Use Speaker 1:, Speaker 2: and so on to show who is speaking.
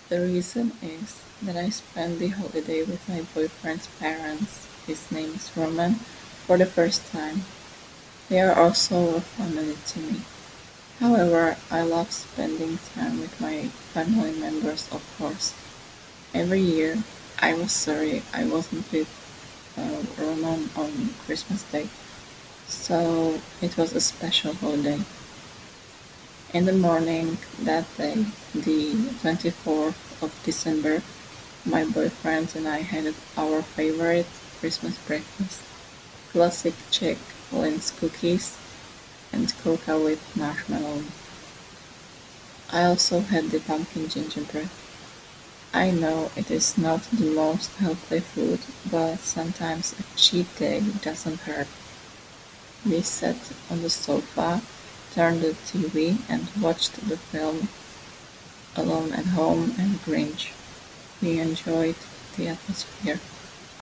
Speaker 1: The reason is that I spent the holiday with my boyfriend's parents, his name is Roman, for the first time. They are also a family to me. However, I love spending time with my family members, of course. Every year, I was sorry I wasn't with Roman on Christmas Day, so it was a special holiday. In the morning that day, the 24th of December, my boyfriend and I had our favorite Christmas breakfast: classic Czech Linz cookies and cocoa with marshmallow. I also had the pumpkin gingerbread. I know it is not the most healthy food, but sometimes a cheat day doesn't hurt. We sat on the sofa, turned the TV, and watched the film Alone at Home and Grinch. We enjoyed the atmosphere.